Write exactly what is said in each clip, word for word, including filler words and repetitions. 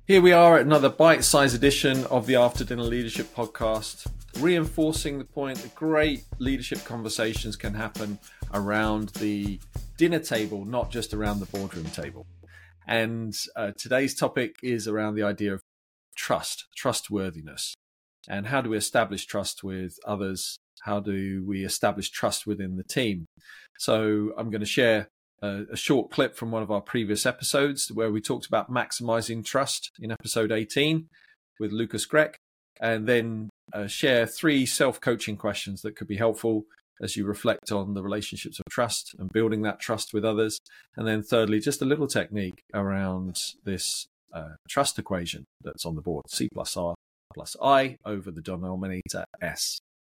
Here we are at another bite-sized edition of the After Dinner Leadership Podcast, reinforcing the point that great leadership conversations can happen around the dinner table, not just around the boardroom table. And uh, today's topic is around the idea of trust, trustworthiness. And how do we establish trust with others? How do we establish trust within the team? So I'm going to share a, a short clip from one of our previous episodes where we talked about maximizing trust in episode eighteen with Lucas Grech, and then uh, share three self-coaching questions that could be helpful as you reflect on the relationships of trust and building that trust with others. And then thirdly, just a little technique around this uh, trust equation that's on the board, C plus R plus I over the denominator S.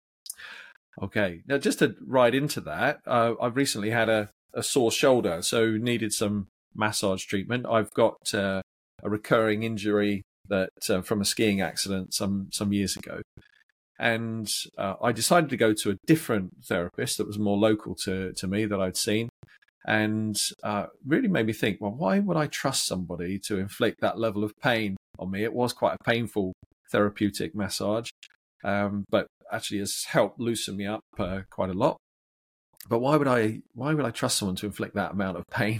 Okay, now just to right into that, uh, I've recently had a, a sore shoulder, so needed some massage treatment. I've got uh, a recurring injury that uh, from a skiing accident some some years ago. And uh, I decided to go to a different therapist that was more local to, to me that I'd seen, and uh, really made me think, well, why would I trust somebody to inflict that level of pain on me? It was quite a painful therapeutic massage, um, but actually has helped loosen me up uh, quite a lot. But why would I why would I trust someone to inflict that amount of pain?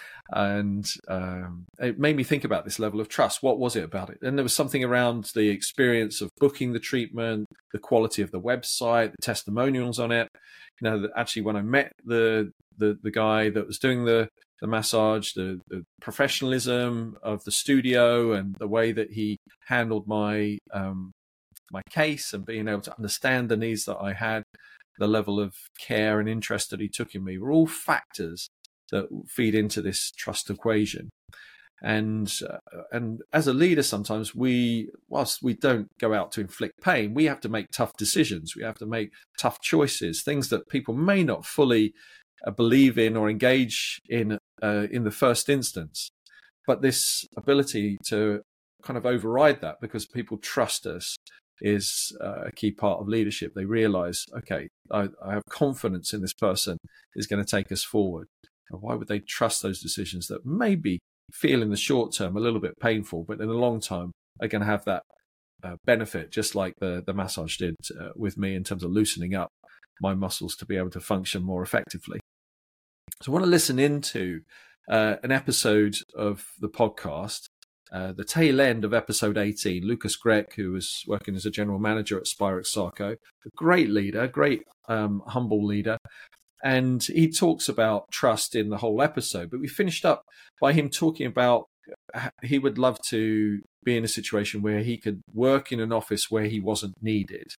And um, it made me think about this level of trust. What was it about it? And there was something around the experience of booking the treatment, the quality of the website, the testimonials on it. You know, that actually when I met the the, the guy that was doing the, the massage, the, the professionalism of the studio and the way that he handled my um, my case and being able to understand the needs that I had, the level of care and interest that he took in me were all factors that feed into this trust equation. And uh, and as a leader, sometimes we, whilst we don't go out to inflict pain, we have to make tough decisions. We have to make tough choices, things that people may not fully uh, believe in or engage in uh, in the first instance. But this ability to kind of override that because people trust us is uh, a key part of leadership. They realize, okay, I, I have confidence in this person is going to take us forward. And why would they trust those decisions that maybe feel in the short term a little bit painful, but in the long term are going to have that uh, benefit, just like the, the massage did uh, with me in terms of loosening up my muscles to be able to function more effectively. So I want to listen into uh, an episode of the podcast, uh, the tail end of episode eighteen. Lucas Grech, who was working as a general manager at Spirax Sarco, a great leader, great um, humble leader. And he talks about trust in the whole episode, but we finished up by him talking about he would love to be in a situation where he could work in an office where he wasn't needed.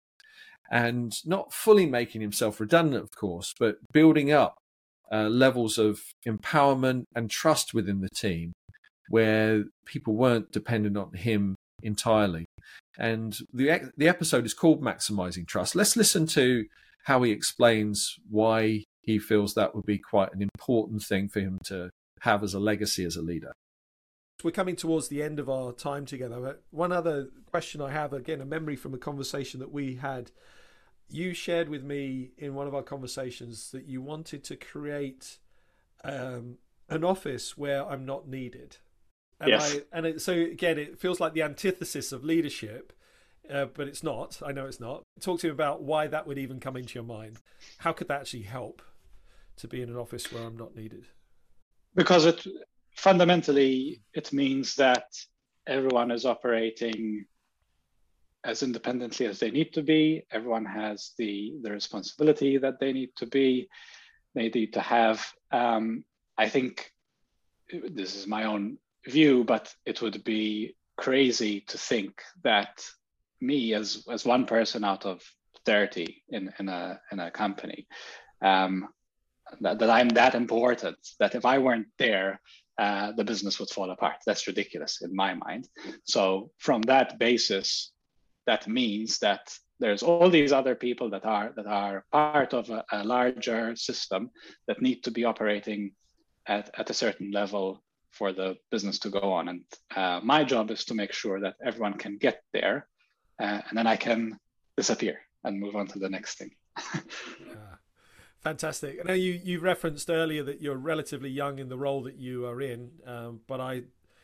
And not fully making himself redundant, of course, but building up uh, levels of empowerment and trust within the team where people weren't dependent on him entirely. And the the episode is called Maximizing Trust. Let's listen to how he explains why he feels that would be quite an important thing for him to have as a legacy as a leader. We're coming towards the end of our time together. One other question I have, again, a memory from a conversation that we had. You shared with me in one of our conversations that you wanted to create um, an office where I'm not needed. And yes. I, and it, so again, it feels like the antithesis of leadership. Uh, but it's not. I know it's not. Talk to me about why that would even come into your mind. How could that actually help to be in an office where I'm not needed? Because it fundamentally, it means that everyone is operating as independently as they need to be. Everyone has the, the responsibility that they need to be. They need to have, um, I think, this is my own view, but it would be crazy to think that me as as one person out of thirty in in a in a company, um, that, that I'm that important that if I weren't there, uh, the business would fall apart. That's ridiculous in my mind. So from that basis, that means that there's all these other people that are that are part of a, a larger system that need to be operating at, at a certain level for the business to go on. And uh, my job is to make sure that everyone can get there. Uh, and then I can disappear and move on to the next thing. Yeah. Fantastic. I know you, you referenced earlier that you're relatively young in the role that you are in, um, but I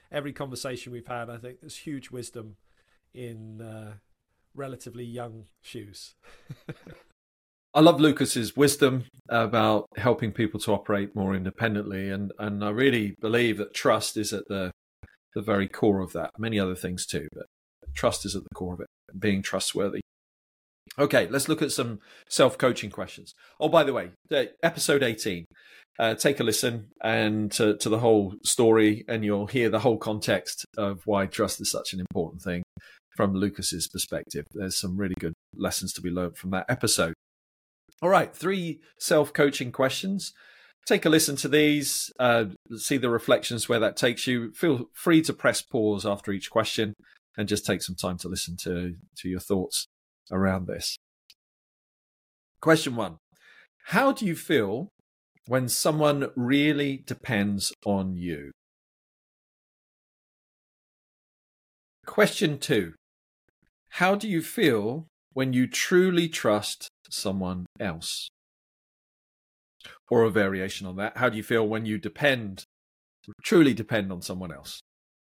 every conversation we've had, I think there's huge wisdom in uh, relatively young shoes. I love Lucas's wisdom about helping people to operate more independently, and and I really believe that trust is at the the very core of that. Many other things too, but trust is at the core of it, being trustworthy. Okay, let's look at some self-coaching questions. Oh, by the way, episode eighteen, uh, take a listen and to, to the whole story, and you'll hear the whole context of why trust is such an important thing from Lucas's perspective. There's some really good lessons to be learned from that episode. All right, three self-coaching questions. Take a listen to these, uh, see the reflections where that takes you. Feel free to press pause after each question and just take some time to listen to, to your thoughts around this. Question one. How do you feel when someone really depends on you? Question two. How do you feel when you truly trust someone else? Or a variation on that. How do you feel when you depend, truly depend on someone else?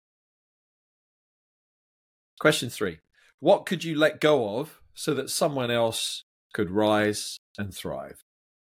Question three. What could you let go of so that someone else could rise and thrive?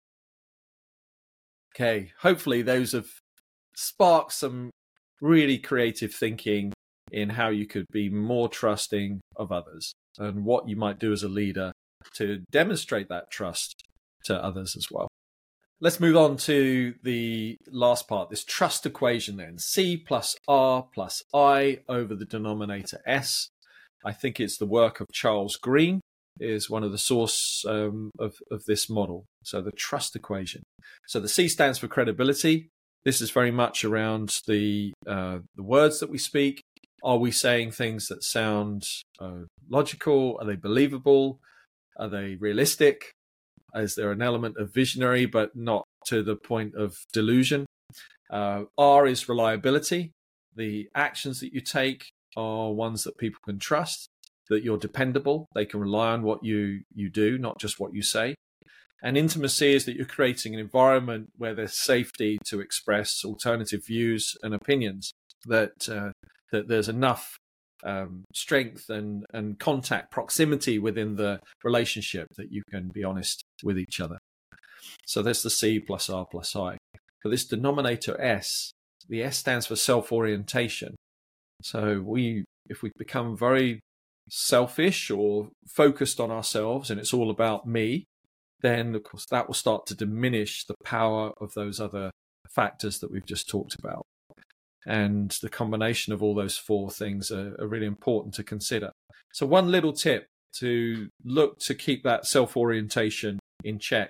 Okay, hopefully those have sparked some really creative thinking in how you could be more trusting of others and what you might do as a leader to demonstrate that trust to others as well. Let's move on to the last part, this trust equation then. C plus R plus I over the denominator S. I think it's the work of Charles Green, is one of the source um, of, of this model. So the trust equation. So the C stands for credibility. This is very much around the uh, the words that we speak. Are we saying things that sound uh, logical? Are they believable? Are they realistic? Is there an element of visionary, but not to the point of delusion? Uh, R is reliability. The actions that you take are ones that people can trust, that you're dependable. They can rely on what you, you do, not just what you say. And intimacy is that you're creating an environment where there's safety to express alternative views and opinions, that uh, that there's enough um, strength and, and contact, proximity within the relationship that you can be honest with each other. So that's the C plus R plus I. But this denominator S, the S stands for self-orientation. So we, if we become very selfish or focused on ourselves and it's all about me, then of course that will start to diminish the power of those other factors that we've just talked about. And the combination of all those four things are, are really important to consider. So one little tip to look to keep that self-orientation in check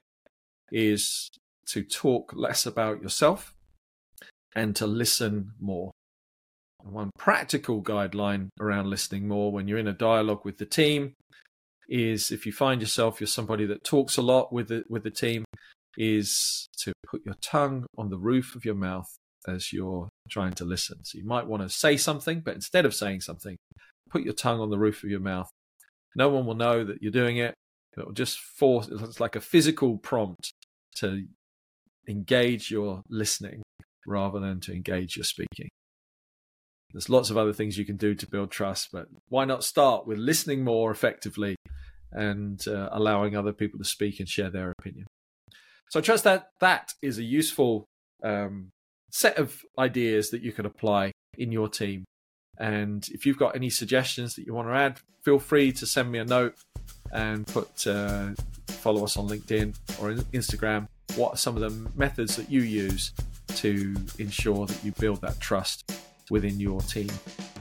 is to talk less about yourself and to listen more. And one practical guideline around listening more when you're in a dialogue with the team is, if you find yourself you're somebody that talks a lot with the, with the team, is to put your tongue on the roof of your mouth as you're trying to listen. So you might want to say something, but instead of saying something, put your tongue on the roof of your mouth. No one will know that you're doing it. It will just force, it's like a physical prompt to engage your listening rather than to engage your speaking. There's lots of other things you can do to build trust, but why not start with listening more effectively and uh, allowing other people to speak and share their opinion. So I trust that that is a useful um, set of ideas that you can apply in your team. And if you've got any suggestions that you want to add, feel free to send me a note and put uh, follow us on LinkedIn or Instagram. What are some of the methods that you use to ensure that you build that trust within your team?